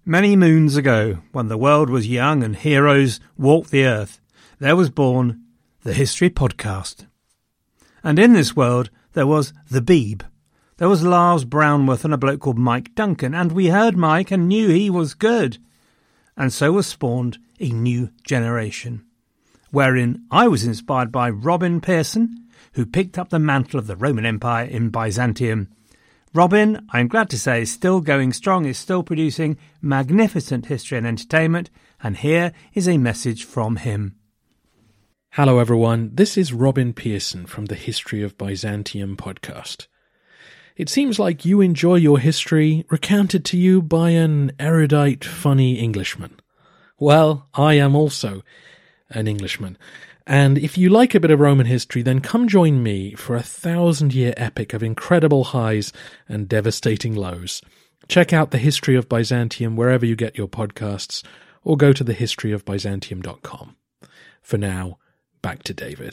Many moons ago, when the world was young and heroes walked the earth, there was born the History Podcast. And in this world, there was the Beeb. There was Lars Brownworth and a bloke called Mike Duncan, and we heard Mike and knew he was good. And so was spawned a new generation, wherein I was inspired by Robin Pearson, who picked up the mantle of the Roman Empire in Byzantium. Robin, I'm glad to say, is still going strong, is still producing magnificent history and entertainment, and here is a message from him. Hello everyone, this is Robin Pearson from the History of Byzantium podcast. It seems like you enjoy your history recounted to you by an erudite, funny Englishman. Well, I am also an Englishman. And if you like a bit of Roman history, then come join me for a 1,000-year epic of incredible highs and devastating lows. Check out The History of Byzantium wherever you get your podcasts, or go to thehistoryofbyzantium.com. For now, back to David.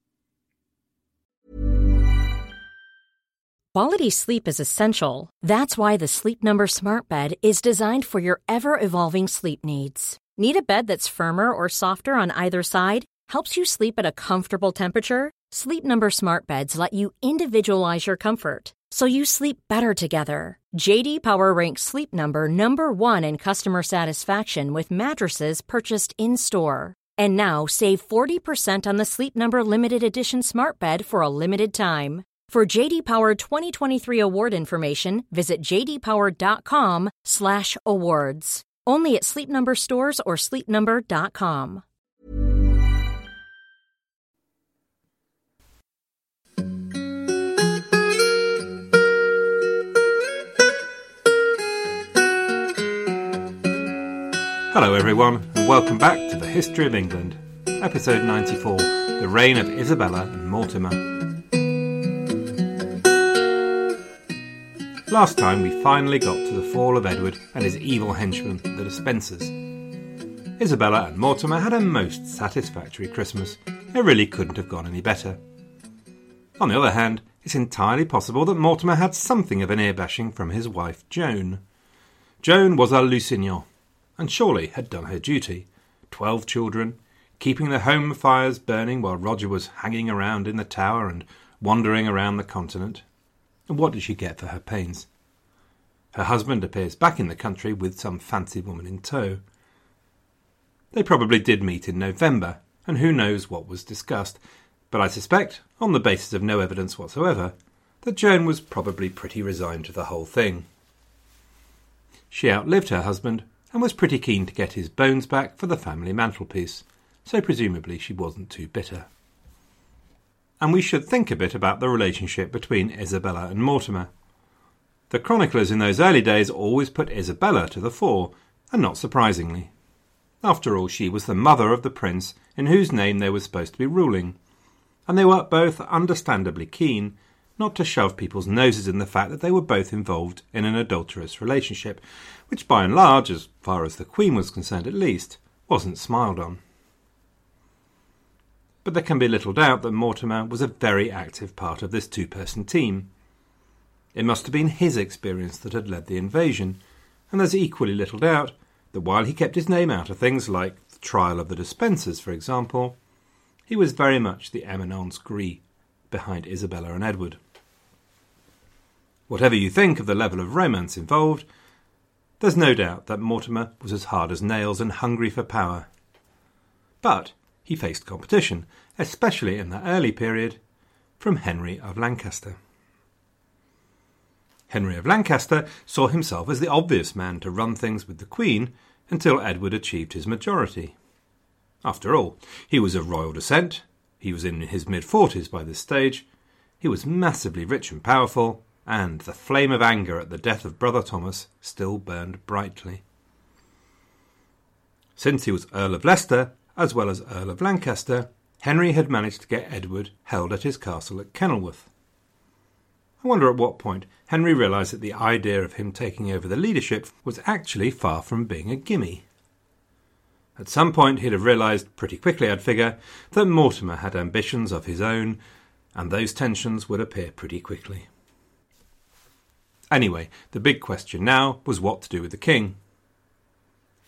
Quality sleep is essential. That's why the Sleep Number Smart Bed is designed for your ever-evolving sleep needs. Need a bed that's firmer or softer on either side? Helps you sleep at a comfortable temperature? Sleep Number Smart Beds let you individualize your comfort, so you sleep better together. J.D. Power ranks Sleep Number number 1 in customer satisfaction with mattresses purchased in-store. And now save 40% on the Sleep Number Limited Edition Smart Bed for a limited time. For J.D. Power 2023 award information, visit jdpower.com/awards. Only at Sleep Number stores or sleepnumber.com. Hello everyone, and welcome back to the History of England, episode 94, the reign of Isabella and Mortimer. Last time we finally got to the fall of Edward and his evil henchmen, the Despensers. Isabella and Mortimer had a most satisfactory Christmas. It really couldn't have gone any better. On the other hand, it's entirely possible that Mortimer had something of an ear-bashing from his wife Joan. Joan was a Lusignan, and surely had done her duty. 12 children, keeping the home fires burning while Roger was hanging around in the tower and wandering around the continent. And what did she get for her pains? Her husband appears back in the country with some fancy woman in tow. They probably did meet in November, and who knows what was discussed, but I suspect, on the basis of no evidence whatsoever, that Joan was probably pretty resigned to the whole thing. She outlived her husband, and was pretty keen to get his bones back for the family mantelpiece, so presumably she wasn't too bitter. And we should think a bit about the relationship between Isabella and Mortimer. The chroniclers in those early days always put Isabella to the fore, and not surprisingly. After all, she was the mother of the prince in whose name they were supposed to be ruling, and they were both understandably keen not to shove people's noses in the fact that they were both involved in an adulterous relationship, which by and large, as far as the Queen was concerned at least, wasn't smiled on. But there can be little doubt that Mortimer was a very active part of this two-person team. It must have been his experience that had led the invasion, and there's equally little doubt that while he kept his name out of things like the trial of the Despensers, for example, he was very much the eminence grise behind Isabella and Edward. Whatever you think of the level of romance involved, there's no doubt that Mortimer was as hard as nails and hungry for power. But he faced competition, especially in the early period, from Henry of Lancaster. Henry of Lancaster saw himself as the obvious man to run things with the Queen until Edward achieved his majority. After all, he was of royal descent, he was in his mid-40s by this stage, he was massively rich and powerful, and the flame of anger at the death of Brother Thomas still burned brightly. Since he was Earl of Leicester, as well as Earl of Lancaster, Henry had managed to get Edward held at his castle at Kenilworth. I wonder at what point Henry realised that the idea of him taking over the leadership was actually far from being a gimme. At some point he'd have realised, pretty quickly I'd figure, that Mortimer had ambitions of his own, and those tensions would appear pretty quickly. Anyway, the big question now was what to do with the king.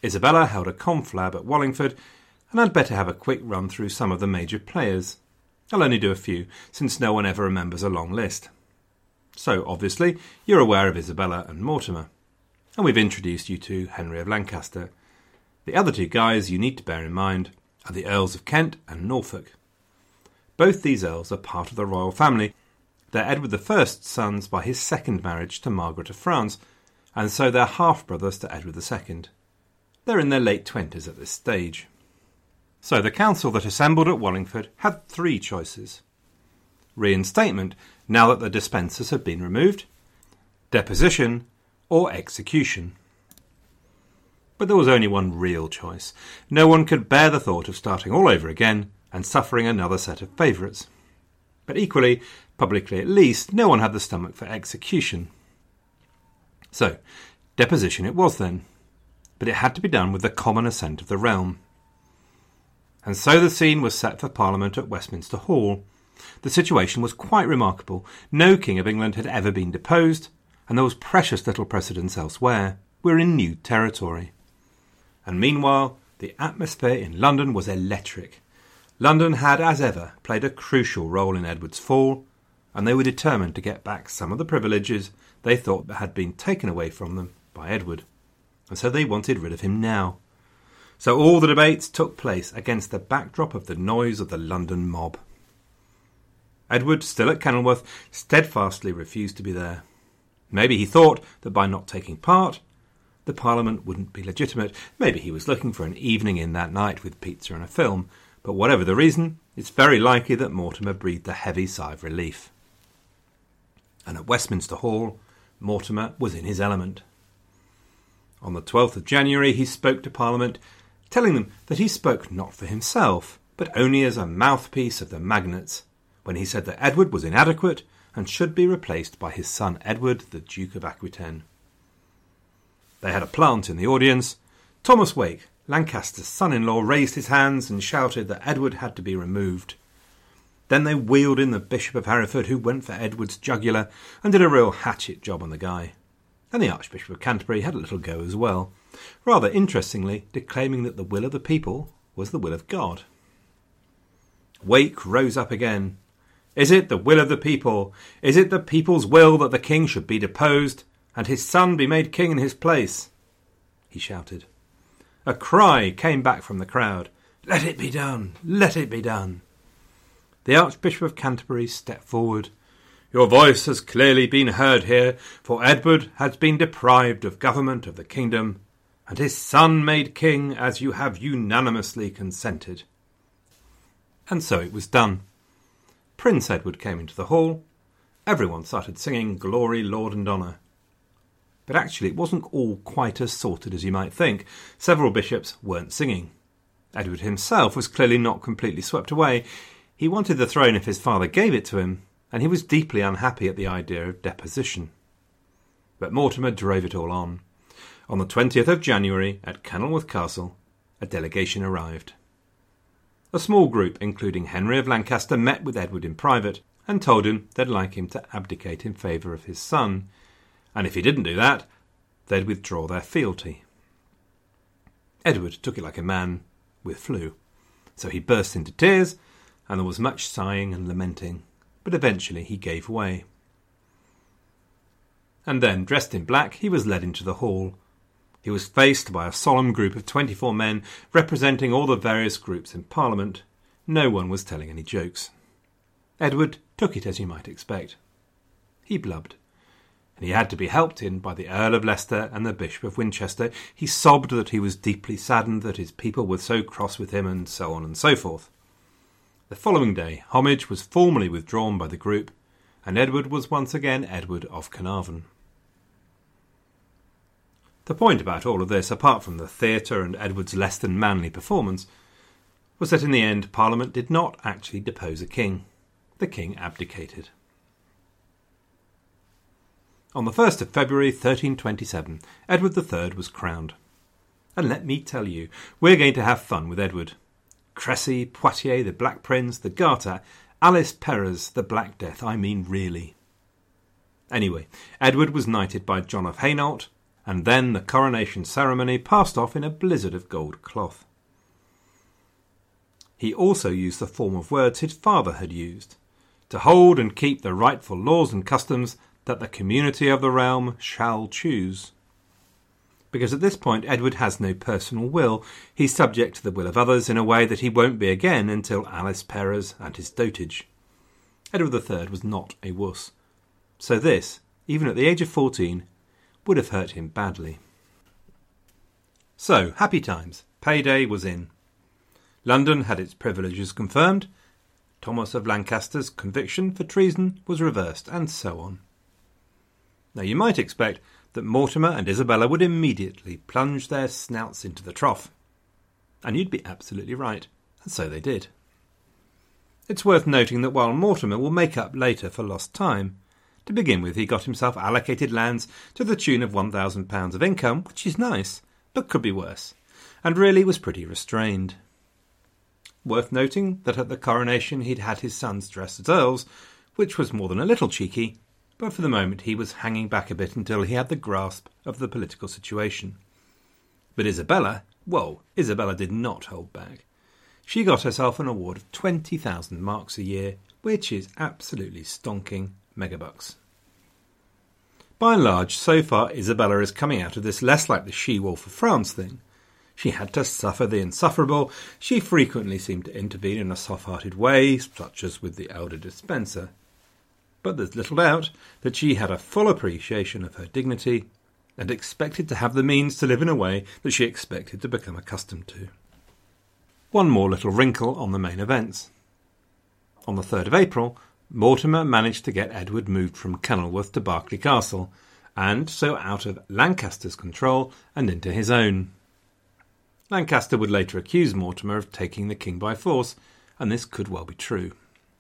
Isabella held a conflab at Wallingford, and I'd better have a quick run through some of the major players. I'll only do a few, since no one ever remembers a long list. So, obviously, you're aware of Isabella and Mortimer, and we've introduced you to Henry of Lancaster. The other two guys you need to bear in mind are the Earls of Kent and Norfolk. Both these earls are part of the royal family. They're Edward I's sons by his second marriage to Margaret of France, and so they're half-brothers to Edward II. They're in their late 20s at this stage. So the council that assembled at Wallingford had three choices. Reinstatement, now that the dispensers had been removed, deposition, or execution. But there was only one real choice. No one could bear the thought of starting all over again and suffering another set of favourites. But equally, publicly at least, no one had the stomach for execution. So, deposition it was then, but it had to be done with the common assent of the realm. And so the scene was set for Parliament at Westminster Hall. The situation was quite remarkable. No King of England had ever been deposed, and there was precious little precedence elsewhere. We're in new territory. And meanwhile, the atmosphere in London was electric. London had, as ever, played a crucial role in Edward's fall, and they were determined to get back some of the privileges they thought had been taken away from them by Edward. And so they wanted rid of him now. So all the debates took place against the backdrop of the noise of the London mob. Edward, still at Kenilworth, steadfastly refused to be there. Maybe he thought that by not taking part, the Parliament wouldn't be legitimate. Maybe he was looking for an evening in that night with pizza and a film. But whatever the reason, it's very likely that Mortimer breathed a heavy sigh of relief. And at Westminster Hall, Mortimer was in his element. On the 12th of January he spoke to Parliament, telling them that he spoke not for himself, but only as a mouthpiece of the magnates, when he said that Edward was inadequate and should be replaced by his son Edward, the Duke of Aquitaine. They had a plant in the audience. Thomas Wake, Lancaster's son-in-law, raised his hands and shouted that Edward had to be removed. Then they wheeled in the Bishop of Hereford, who went for Edward's jugular and did a real hatchet job on the guy. And the Archbishop of Canterbury had a little go as well, rather interestingly declaiming that the will of the people was the will of God. Wake rose up again. "Is it the will of the people? Is it the people's will that the king should be deposed and his son be made king in his place?" he shouted. A cry came back from the crowd. "Let it be done! Let it be done!" The Archbishop of Canterbury stepped forward. "Your voice has clearly been heard here, for Edward has been deprived of government of the kingdom, and his son made king as you have unanimously consented." And so it was done. Prince Edward came into the hall. Everyone started singing "Glory, Lord and Honour." But actually it wasn't all quite as sorted as you might think. Several bishops weren't singing. Edward himself was clearly not completely swept away. He wanted the throne if his father gave it to him, and he was deeply unhappy at the idea of deposition. But Mortimer drove it all on. On the 20th of January, at Kenilworth Castle, a delegation arrived. A small group, including Henry of Lancaster, met with Edward in private and told him they'd like him to abdicate in favour of his son, and if he didn't do that, they'd withdraw their fealty. Edward took it like a man with flu, so he burst into tears, and there was much sighing and lamenting, but eventually he gave way. And then, dressed in black, he was led into the hall. He was faced by a solemn group of 24 men representing all the various groups in Parliament. No one was telling any jokes. Edward took it as you might expect. He blubbed, and he had to be helped in by the Earl of Leicester and the Bishop of Winchester. He sobbed that he was deeply saddened that his people were so cross with him, and so on and so forth. The following day, homage was formally withdrawn by the group, and Edward was once again Edward of Carnarvon. The point about all of this, apart from the theatre and Edward's less than manly performance, was that in the end Parliament did not actually depose a king. The king abdicated. On the 1st of February 1327, Edward III was crowned. And let me tell you, we're going to have fun with Edward. Cressy, Poitiers, the Black Prince, the Garter, Alice Perrers, the Black Death, I mean really. Anyway, Edward was knighted by John of Hainault, and then the coronation ceremony passed off in a blizzard of gold cloth. He also used the form of words his father had used, to hold and keep the rightful laws and customs that the community of the realm shall choose. Because at this point Edward has no personal will, he's subject to the will of others in a way that he won't be again until Alice Perrers and his dotage. Edward III was not a wuss, so this, even at the age of 14, would have hurt him badly. So, happy times. Payday was in. London had its privileges confirmed, Thomas of Lancaster's conviction for treason was reversed, and so on. Now you might expect that Mortimer and Isabella would immediately plunge their snouts into the trough. And you'd be absolutely right, and so they did. It's worth noting that while Mortimer will make up later for lost time, to begin with he got himself allocated lands to the tune of £1,000 of income, which is nice, but could be worse, and really was pretty restrained. Worth noting that at the coronation he'd had his sons dressed as earls, which was more than a little cheeky, but for the moment he was hanging back a bit until he had the grasp of the political situation. But Isabella did not hold back. She got herself an award of 20,000 marks a year, which is absolutely stonking megabucks. By and large, so far Isabella is coming out of this less like the she-wolf of France thing. She had to suffer the insufferable. She frequently seemed to intervene in a soft-hearted way, such as with the elder Despenser. But there's little doubt that she had a full appreciation of her dignity and expected to have the means to live in a way that she expected to become accustomed to. One more little wrinkle on the main events. On the 3rd of April, Mortimer managed to get Edward moved from Kenilworth to Berkeley Castle, and so out of Lancaster's control and into his own. Lancaster would later accuse Mortimer of taking the king by force, and this could well be true.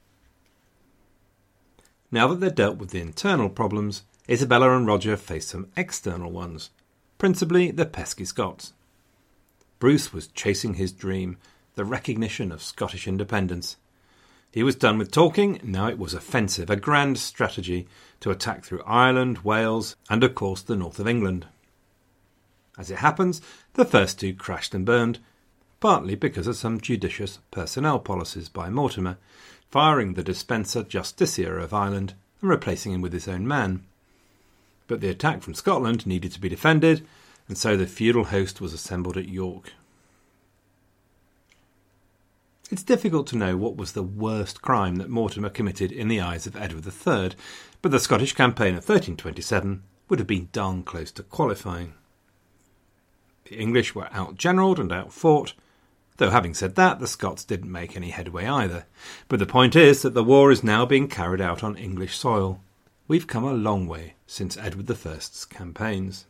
Now that they'd dealt with the internal problems, Isabella and Roger faced some external ones, principally the pesky Scots. Bruce was chasing his dream, the recognition of Scottish independence. He was done with talking, now it was offensive, a grand strategy to attack through Ireland, Wales, and of course the north of England. As it happens, the first two crashed and burned, partly because of some judicious personnel policies by Mortimer, firing the Despenser Justiciar of Ireland and replacing him with his own man. But the attack from Scotland needed to be defended, and so the feudal host was assembled at York. It's difficult to know what was the worst crime that Mortimer committed in the eyes of Edward III, but the Scottish campaign of 1327 would have been darn close to qualifying. The English were out-generalled and out-fought, though having said that, the Scots didn't make any headway either. But the point is that the war is now being carried out on English soil. We've come a long way since Edward I's campaigns.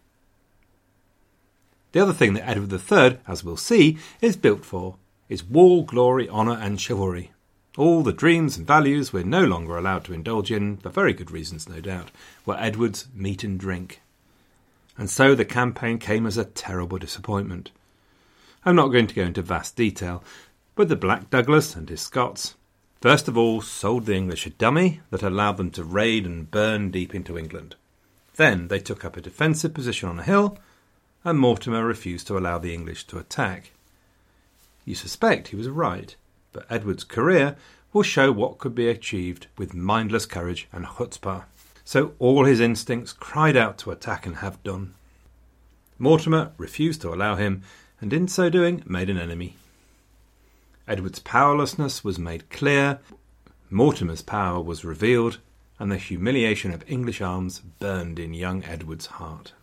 The other thing that Edward III, as we'll see, is built for is war, glory, honour and chivalry. All the dreams and values we're no longer allowed to indulge in, for very good reasons no doubt, were Edward's meat and drink. And so the campaign came as a terrible disappointment. I'm not going to go into vast detail, but the Black Douglas and his Scots first of all sold the English a dummy that allowed them to raid and burn deep into England. Then they took up a defensive position on a hill, and Mortimer refused to allow the English to attack. You suspect he was right, but Edward's career will show what could be achieved with mindless courage and chutzpah. So all his instincts cried out to attack and have done. Mortimer refused to allow him, and in so doing made an enemy. Edward's powerlessness was made clear, Mortimer's power was revealed, and the humiliation of English arms burned in young Edward's heart.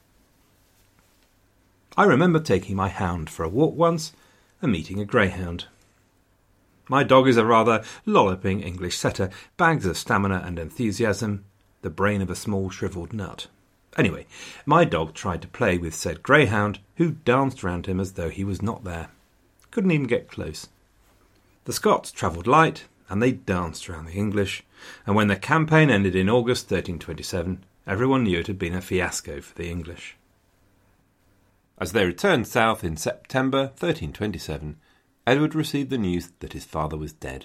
I remember taking my hound for a walk once and meeting a greyhound. My dog is a rather lolloping English setter, bags of stamina and enthusiasm, the brain of a small shrivelled nut. Anyway, my dog tried to play with said greyhound, who danced round him as though he was not there. Couldn't even get close. The Scots travelled light, and they danced round the English, and when the campaign ended in August 1327, everyone knew it had been a fiasco for the English. As they returned south in September 1327, Edward received the news that his father was dead.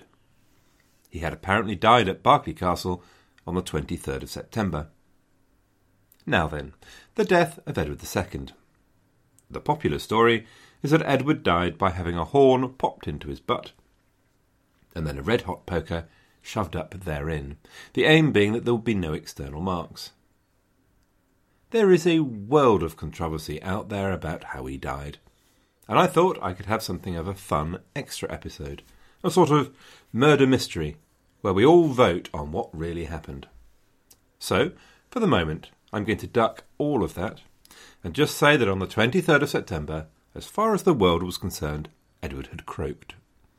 He had apparently died at Berkeley Castle on the 23rd of September. Now then, the death of Edward II. The popular story is that Edward died by having a horn popped into his butt, and then a red-hot poker shoved up therein, the aim being that there would be no external marks. There is a world of controversy out there about how he died, and I thought I could have something of a fun extra episode, a sort of murder mystery, where we all vote on what really happened. So, for the moment, I'm going to duck all of that, and just say that on the 23rd of September, as far as the world was concerned, Edward had croaked.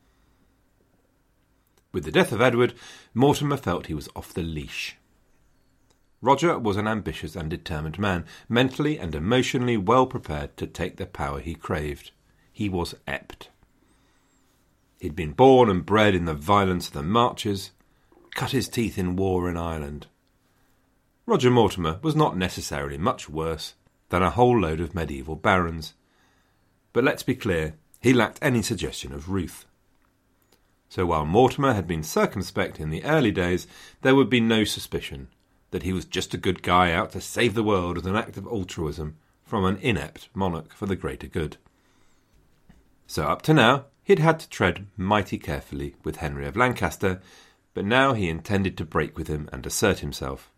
With the death of Edward, Mortimer felt he was off the leash. Roger was an ambitious and determined man, mentally and emotionally well prepared to take the power he craved. He was Ept. He'd been born and bred in the violence of the marches, cut his teeth in war in Ireland. Roger Mortimer was not necessarily much worse than a whole load of medieval barons. But let's be clear, he lacked any suggestion of ruth. So while Mortimer had been circumspect in the early days, there would be no suspicion that he was just a good guy out to save the world as an act of altruism from an inept monarch for the greater good. So up to now, he'd had to tread mighty carefully with Henry of Lancaster, but now he intended to break with him and assert himself.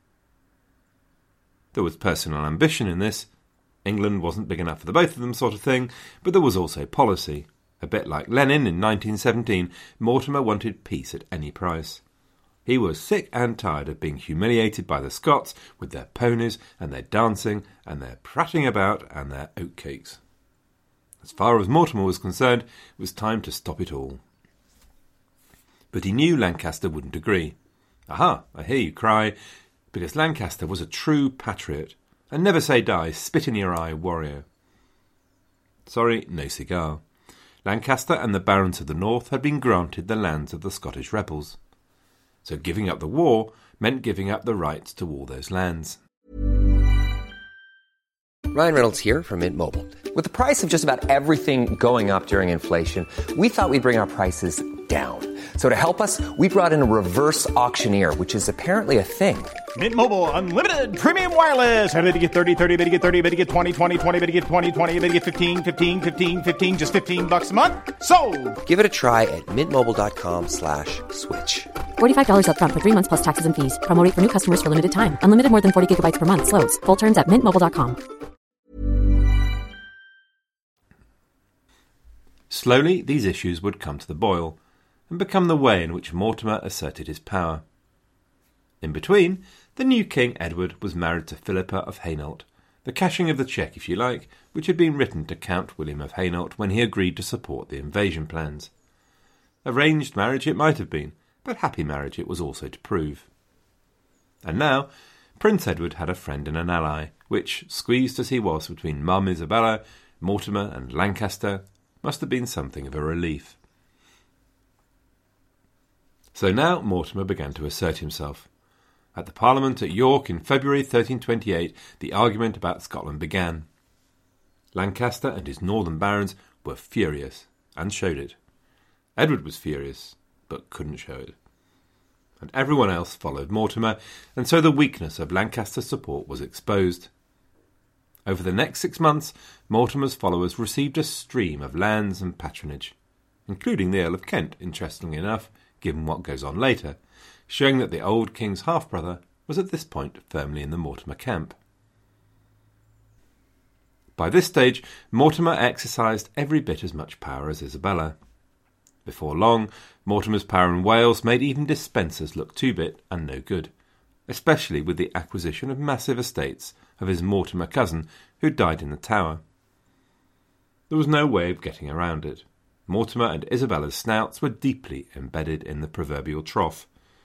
There was personal ambition in this. England wasn't big enough for the both of them sort of thing, but there was also policy. A bit like Lenin in 1917, Mortimer wanted peace at any price. He was sick and tired of being humiliated by the Scots with their ponies and their dancing and their prattling about and their oatcakes. As far as Mortimer was concerned, it was time to stop it all. But he knew Lancaster wouldn't agree. Aha, I hear you cry, because Lancaster was a true patriot, a never-say-die, spit-in-your-eye warrior. Sorry, no cigar. Lancaster and the barons of the north had been granted the lands of the Scottish rebels. So giving up the war meant giving up the rights to all those lands. Ryan Reynolds here from Mint Mobile. With the price of just about everything going up during inflation, we thought we'd bring our prices down. So to help us, we brought in a reverse auctioneer, which is apparently a thing. Mint Mobile Unlimited Premium Wireless. How to get 30, 30, how to get 30, how to get 20, 20, 20, how to get 20, 20, how to get 15, 15, 15, 15, just $15 a month? Sold! Give it a try at mintmobile.com/switch. $45 up front for 3 months plus taxes and fees. Promo rate for new customers for limited time. Unlimited more than 40 gigabytes per month. Slows full terms at mintmobile.com. Slowly, these issues would come to the boil and become the way in which Mortimer asserted his power. In between, the new King Edward was married to Philippa of Hainault, the cashing of the cheque, if you like, which had been written to Count William of Hainault when he agreed to support the invasion plans. Arranged marriage it might have been, but happy marriage it was also to prove. And now, Prince Edward had a friend and an ally, which, squeezed as he was between Mum Isabella, Mortimer and Lancaster, must have been something of a relief. So now Mortimer began to assert himself. At the Parliament at York in February 1328, the argument about Scotland began. Lancaster and his northern barons were furious, and showed it. Edward was furious, but couldn't show it. And everyone else followed Mortimer, and so the weakness of Lancaster's support was exposed. Over the next 6 months, Mortimer's followers received a stream of lands and patronage, including the Earl of Kent, interestingly enough, given what goes on later, showing that the old king's half-brother was at this point firmly in the Mortimer camp. By this stage, Mortimer exercised every bit as much power as Isabella. Before long, Mortimer's power in Wales made even dispensers look two-bit and no good, especially with the acquisition of massive estates of his Mortimer cousin, who died in the Tower. There was no way of getting around it. Mortimer and Isabella's snouts were deeply embedded in the proverbial trough.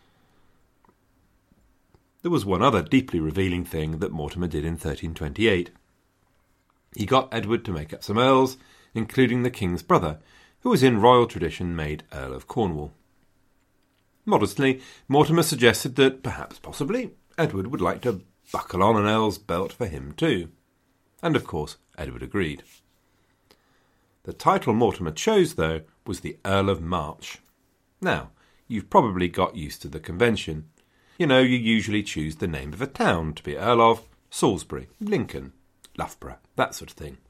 There was one other deeply revealing thing that Mortimer did in 1328. He got Edward to make up some earls, including the king's brother, who was in royal tradition made Earl of Cornwall. Modestly, Mortimer suggested that, perhaps possibly, Edward would like to buckle on an earl's belt for him too. And of course, Edward agreed. The title Mortimer chose, though, was the Earl of March. Now, you've probably got used to the convention. You know, you usually choose the name of a town to be Earl of, Salisbury, Lincoln, Loughborough, that sort of thing.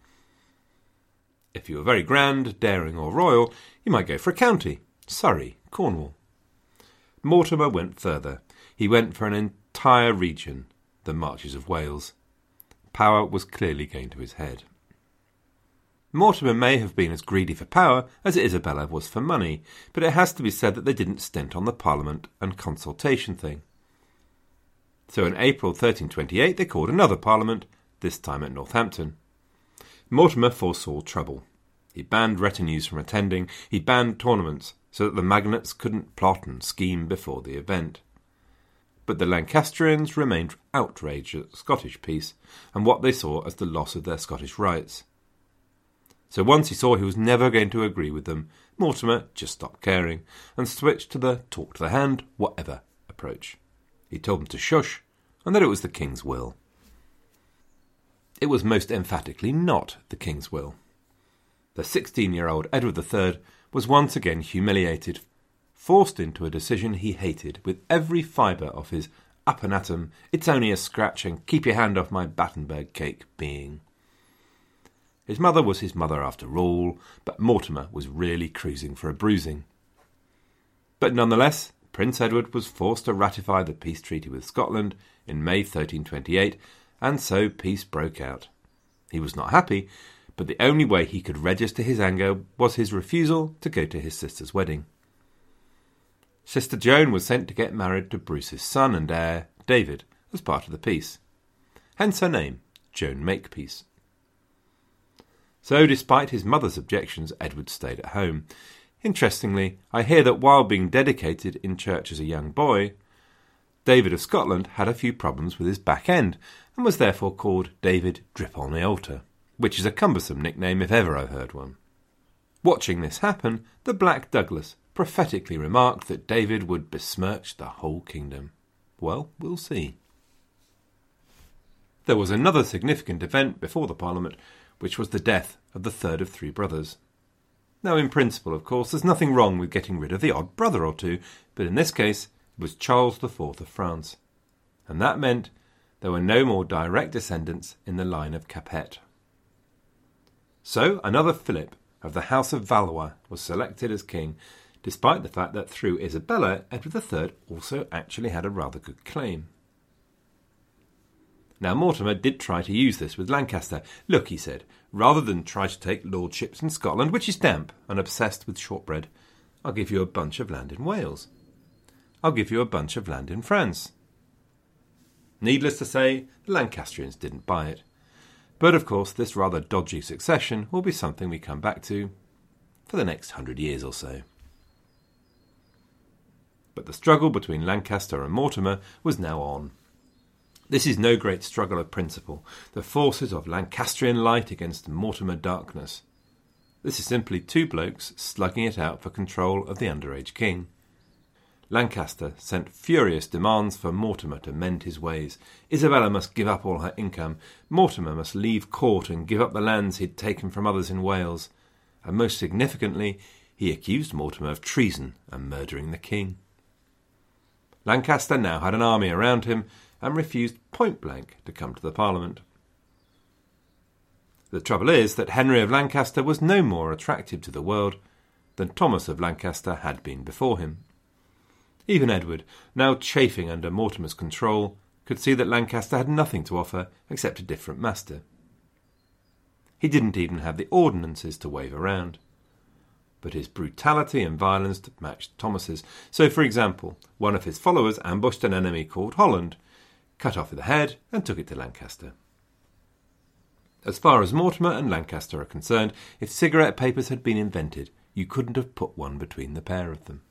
If you were very grand, daring or royal, you might go for a county, Surrey, Cornwall. Mortimer went further. He went for an entire region, the Marches of Wales. Power was clearly going to his head. Mortimer may have been as greedy for power as Isabella was for money, but it has to be said that they didn't stint on the Parliament and consultation thing. So in April 1328 they called another Parliament, this time at Northampton. Mortimer foresaw trouble. He banned retinues from attending, he banned tournaments, so that the magnates couldn't plot and scheme before the event. But the Lancastrians remained outraged at Scottish peace and what they saw as the loss of their Scottish rights. So once he saw he was never going to agree with them, Mortimer just stopped caring and switched to the talk to the hand, whatever approach. He told them to shush and that it was the king's will. It was most emphatically not the king's will. The 16-year-old Edward III was once again humiliated, forced into a decision he hated with every fibre of his up and atom, it's only a scratch and keep your hand off my Battenberg cake being. His mother was his mother after all, but Mortimer was really cruising for a bruising. But nonetheless, Prince Edward was forced to ratify the peace treaty with Scotland in May 1328, and so peace broke out. He was not happy, but the only way he could register his anger was his refusal to go to his sister's wedding. Sister Joan was sent to get married to Bruce's son and heir, David, as part of the peace. Hence her name, Joan Makepeace. So, despite his mother's objections, Edward stayed at home. Interestingly, I hear that while being dedicated in church as a young boy, David of Scotland had a few problems with his back end, and was therefore called David Drip on the Altar, which is a cumbersome nickname if ever I heard one. Watching this happen, the Black Douglas prophetically remarked that David would besmirch the whole kingdom. Well, we'll see. There was another significant event before the Parliament, which was the death of the third of three brothers. Now, in principle, of course, there's nothing wrong with getting rid of the odd brother or two, but in this case, it was Charles IV of France. And that meant there were no more direct descendants in the line of Capet. So, another Philip of the House of Valois was selected as king, despite the fact that through Isabella, Edward III also actually had a rather good claim. Now, Mortimer did try to use this with Lancaster. Look, he said, rather than try to take lordships in Scotland, which is damp and obsessed with shortbread, I'll give you a bunch of land in Wales. I'll give you a bunch of land in France. Needless to say, the Lancastrians didn't buy it. But of course, this rather dodgy succession will be something we come back to for the next 100 years or so. But the struggle between Lancaster and Mortimer was now on. This is no great struggle of principle, the forces of Lancastrian light against Mortimer darkness. This is simply two blokes slugging it out for control of the underage king. Lancaster sent furious demands for Mortimer to mend his ways. Isabella must give up all her income. Mortimer must leave court and give up the lands he'd taken from others in Wales. And most significantly, he accused Mortimer of treason and murdering the king. Lancaster now had an army around him and refused point-blank to come to the Parliament. The trouble is that Henry of Lancaster was no more attractive to the world than Thomas of Lancaster had been before him. Even Edward, now chafing under Mortimer's control, could see that Lancaster had nothing to offer except a different master. He didn't even have the ordinances to wave around. But his brutality and violence matched Thomas's. So, for example, one of his followers ambushed an enemy called Holland, cut off the head and took it to Lancaster. As far as Mortimer and Lancaster are concerned, if cigarette papers had been invented, you couldn't have put one between the pair of them.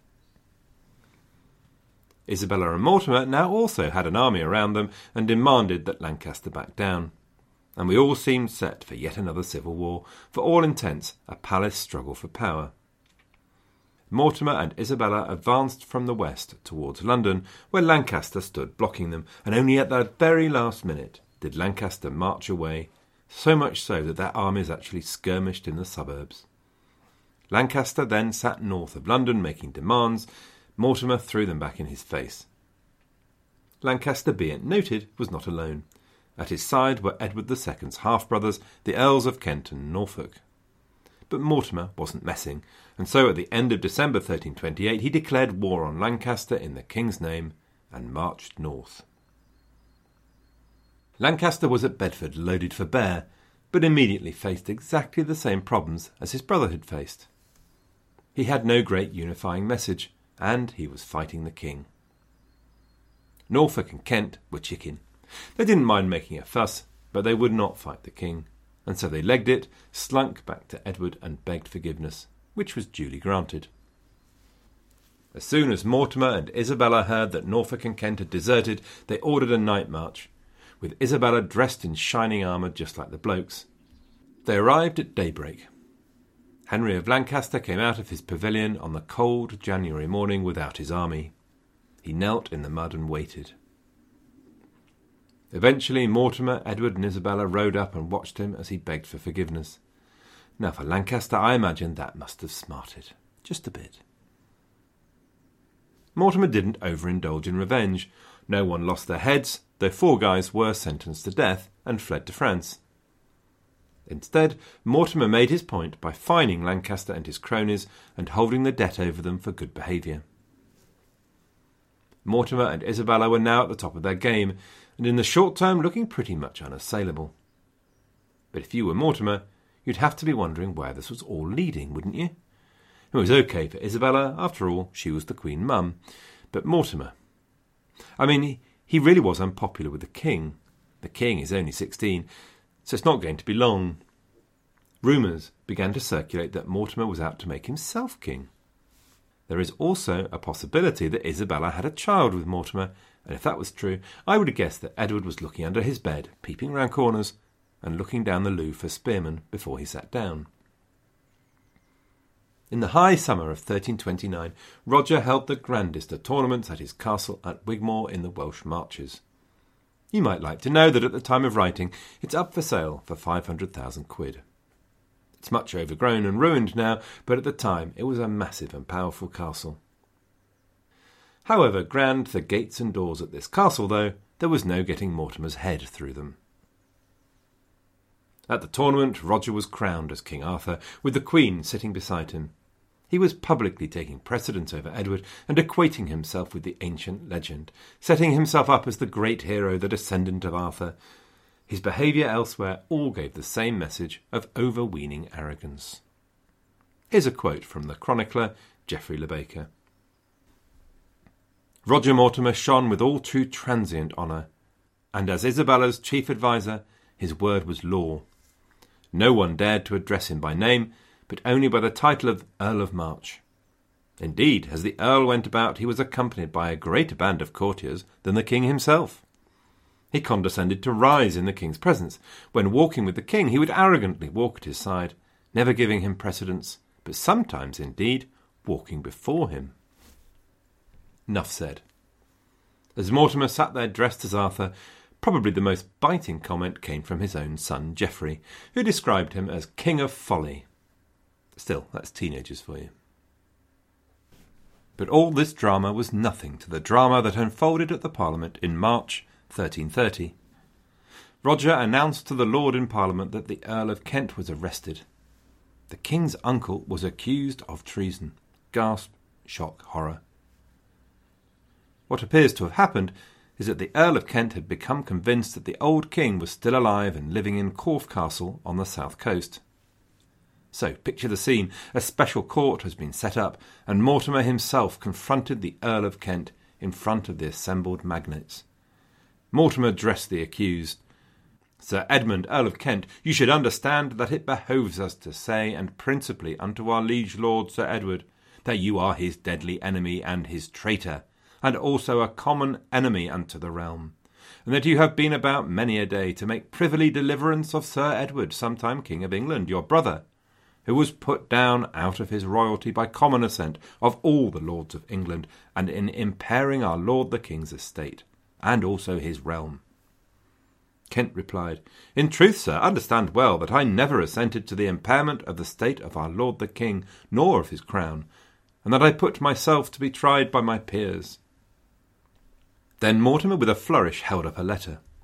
Isabella and Mortimer now also had an army around them and demanded that Lancaster back down. And we all seemed set for yet another civil war, for all intents a palace struggle for power. Mortimer and Isabella advanced from the west towards London, where Lancaster stood blocking them, and only at the very last minute did Lancaster march away, so much so that their armies actually skirmished in the suburbs. Lancaster then sat north of London making demands. Mortimer threw them back in his face. Lancaster, be it noted, was not alone. At his side were Edward II's half-brothers, the Earls of Kent and Norfolk. But Mortimer wasn't messing, and so at the end of December 1328 he declared war on Lancaster in the king's name and marched north. Lancaster was at Bedford loaded for bear, but immediately faced exactly the same problems as his brother had faced. He had no great unifying message, and he was fighting the king. Norfolk and Kent were chicken. They didn't mind making a fuss, but they would not fight the king, and so they legged it, slunk back to Edward and begged forgiveness, which was duly granted. As soon as Mortimer and Isabella heard that Norfolk and Kent had deserted, they ordered a night march, with Isabella dressed in shining armour just like the blokes. They arrived at daybreak. Henry of Lancaster came out of his pavilion on the cold January morning without his army. He knelt in the mud and waited. Eventually Mortimer, Edward and Isabella rode up and watched him as he begged for forgiveness. Now for Lancaster, I imagine that must have smarted. Just a bit. Mortimer didn't overindulge in revenge. No one lost their heads, though 4 guys were sentenced to death and fled to France. Instead, Mortimer made his point by fining Lancaster and his cronies and holding the debt over them for good behaviour. Mortimer and Isabella were now at the top of their game, and in the short term looking pretty much unassailable. But if you were Mortimer, you'd have to be wondering where this was all leading, wouldn't you? It was okay for Isabella, after all, she was the Queen Mum. But Mortimer... I mean, he really was unpopular with the king. The king is only 16, so it's not going to be long. Rumours began to circulate that Mortimer was out to make himself king. There is also a possibility that Isabella had a child with Mortimer, and if that was true, I would have guessed that Edward was looking under his bed, peeping round corners, and looking down the loo for spearmen before he sat down. In the high summer of 1329, Roger held the grandest of tournaments at his castle at Wigmore in the Welsh Marches. You might like to know that at the time of writing, it's up for sale for 500,000 quid. It's much overgrown and ruined now, but at the time it was a massive and powerful castle. However grand the gates and doors at this castle, though, there was no getting Mortimer's head through them. At the tournament, Roger was crowned as King Arthur, with the Queen sitting beside him. He was publicly taking precedence over Edward and equating himself with the ancient legend, setting himself up as the great hero, the descendant of Arthur. His behaviour elsewhere all gave the same message of overweening arrogance. Here's a quote from the chronicler Geoffrey Le Baker. Roger Mortimer shone with all true transient honour, and as Isabella's chief adviser, his word was law. No one dared to address him by name, but only by the title of Earl of March. Indeed, as the Earl went about, he was accompanied by a greater band of courtiers than the king himself. He condescended to rise in the king's presence. When walking with the king, he would arrogantly walk at his side, never giving him precedence, but sometimes, indeed, walking before him. Enough said. As Mortimer sat there dressed as Arthur, probably the most biting comment came from his own son Geoffrey, who described him as King of Folly. Still, that's teenagers for you. But all this drama was nothing to the drama that unfolded at the Parliament in March 1330. Roger announced to the Lord in Parliament that the Earl of Kent was arrested. The king's uncle was accused of treason. Gasp, shock, horror. What appears to have happened is that the Earl of Kent had become convinced that the old king was still alive and living in Corfe Castle on the south coast. So, picture the scene. A special court has been set up, and Mortimer himself confronted the Earl of Kent in front of the assembled magnates. Mortimer addressed the accused. Sir Edmund, Earl of Kent, you should understand that it behoves us to say, and principally unto our liege lord Sir Edward, that you are his deadly enemy and his traitor, and also a common enemy unto the realm, and that you have been about many a day to make privily deliverance of Sir Edward, sometime King of England, your brother, who was put down out of his royalty by common assent of all the lords of England, and in impairing our lord the king's estate, and also his realm. Kent replied, In truth, sir, understand well that I never assented to the impairment of the state of our lord the king, nor of his crown, and that I put myself to be tried by my peers. Then Mortimer with a flourish held up a letter.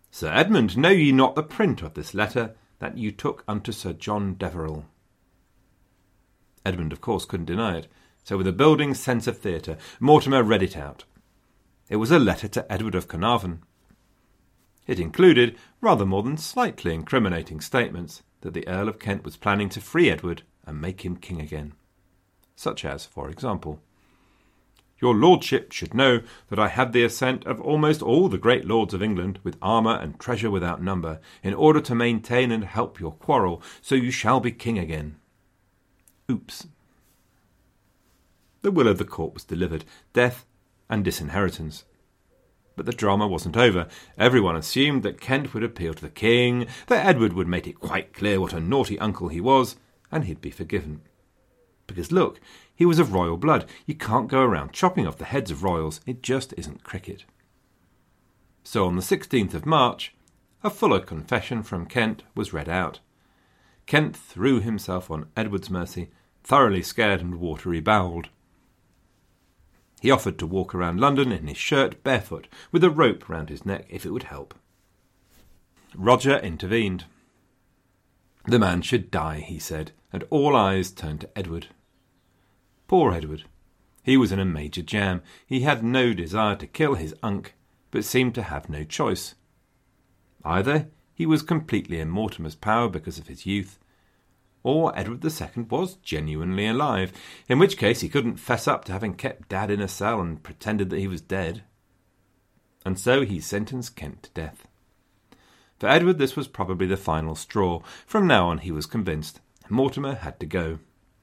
Sir Edmund, know ye not the print of this letter that you took unto Sir John Deverell? Edmund, of course, couldn't deny it, so with a building sense of theatre, Mortimer read it out. It was a letter to Edward of Carnarvon. It included rather more than slightly incriminating statements that the Earl of Kent was planning to free Edward and make him king again. Such as, for example, "Your lordship should know that I had the assent of almost all the great lords of England, with armour and treasure without number, in order to maintain and help your quarrel, so you shall be king again." Oops. The will of the court was delivered, death and disinheritance. But the drama wasn't over. Everyone assumed that Kent would appeal to the king, that Edward would make it quite clear what a naughty uncle he was, and he'd be forgiven. Because look, he was of royal blood. You can't go around chopping off the heads of royals. It just isn't cricket. So on the 16th of March, a fuller confession from Kent was read out. Kent threw himself on Edward's mercy, thoroughly scared and watery-bowelled. He offered to walk around London in his shirt barefoot, with a rope round his neck if it would help. Roger intervened. The man should die, he said, and all eyes turned to Edward. Poor Edward. He was in a major jam. He had no desire to kill his unc, but seemed to have no choice. Either he was completely in Mortimer's power because of his youth, or Edward II was genuinely alive, in which case he couldn't fess up to having kept Dad in a cell and pretended that he was dead. And so he sentenced Kent to death. For Edward this was probably the final straw. From now on he was convinced Mortimer had to go.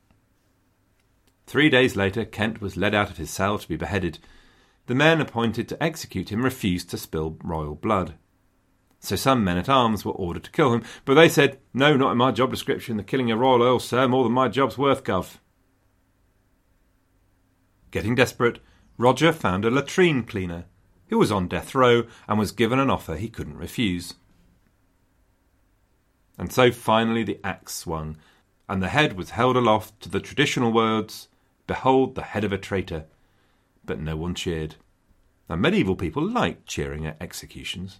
3 days later Kent was led out of his cell to be beheaded. The men appointed to execute him refused to spill royal blood. So some men-at-arms were ordered to kill him, but they said, "No, not in my job description. The killing a royal earl, sir, more than my job's worth, gov." Getting desperate, Roger found a latrine cleaner, who was on death row and was given an offer he couldn't refuse. And so finally the axe swung, and the head was held aloft to the traditional words, "Behold the head of a traitor." But no one cheered. And medieval people liked cheering at executions.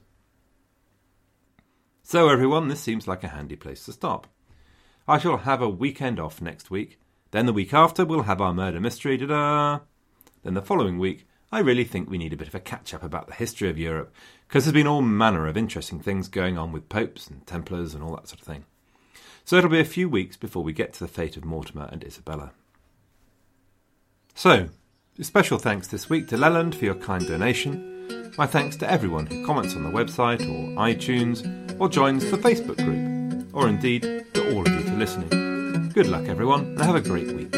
So everyone, this seems like a handy place to stop. I shall have a weekend off next week. Then the week after we'll have our murder mystery, da-da! Then the following week, I really think we need a bit of a catch-up about the history of Europe, because there's been all manner of interesting things going on with popes and Templars and all that sort of thing. So it'll be a few weeks before we get to the fate of Mortimer and Isabella. So, a special thanks this week to Leland for your kind donation. My thanks to everyone who comments on the website or iTunes or joins the Facebook group, or indeed to all of you for listening. Good luck everyone, and have a great week.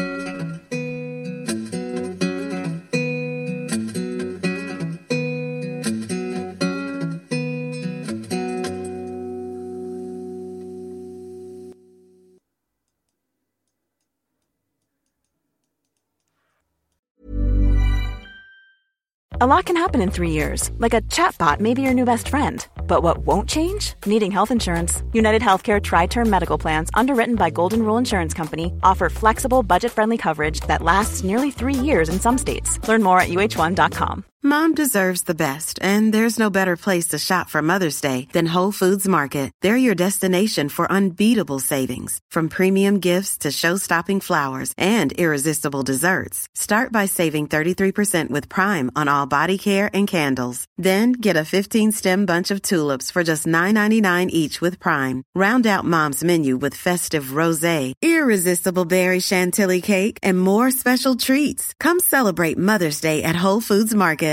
A lot can happen in 3 years, like a chatbot may be your new best friend. But what won't change? Needing health insurance. United Healthcare Tri-Term Medical Plans, underwritten by Golden Rule Insurance Company, offer flexible, budget-friendly coverage that lasts nearly 3 years in some states. Learn more at UH1.com. Mom deserves the best, and there's no better place to shop for Mother's Day than Whole Foods Market. They're your destination for unbeatable savings, from premium gifts to show-stopping flowers and irresistible desserts. Start by saving 33% with Prime on all body care and candles. Then get a 15-stem bunch of tulips for just $9.99 each with Prime. Round out Mom's menu with festive rosé, irresistible berry chantilly cake, and more special treats. Come celebrate Mother's Day at Whole Foods Market.